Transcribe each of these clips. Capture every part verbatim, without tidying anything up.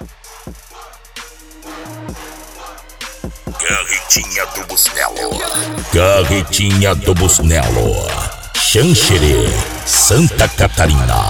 Carretinha do Busnello. Carretinha do Busnello. Xanxerê, Santa Catarina.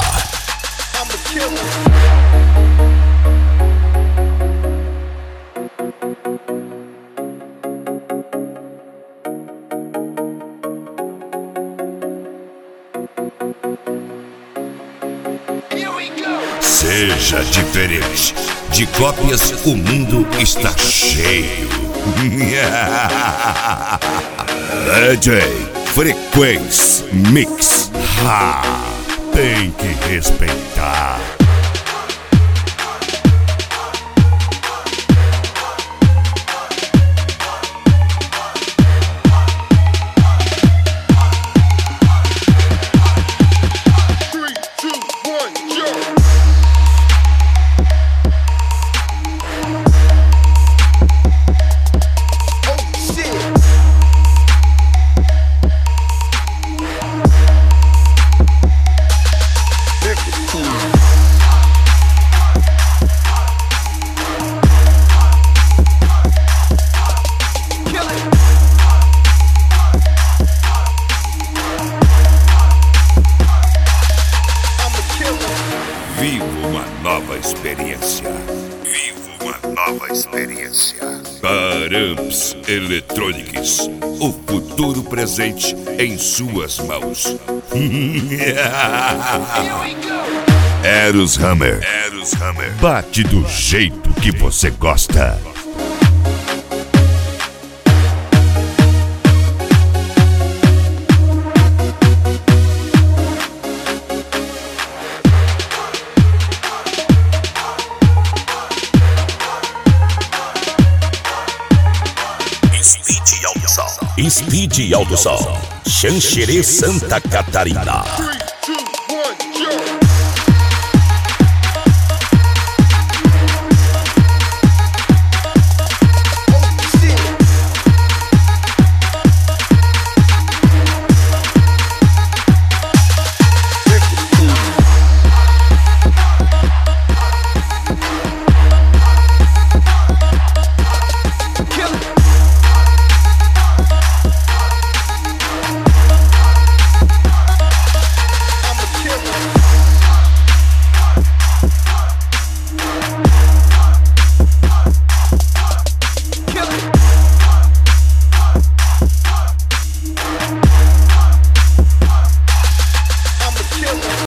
Seja diferente. De cópias o mundo está cheio. D J Frequência Mix. Ha, tem que respeitar. Vivo uma nova experiência. Vivo uma nova experiência. Paramps Electronics. O futuro presente em suas mãos. Eros Hammer. Eros Hammer. Bate do jeito que você gosta. Speed Alto Som. Speed Alto Som. Xanxerê, Santa Catarina.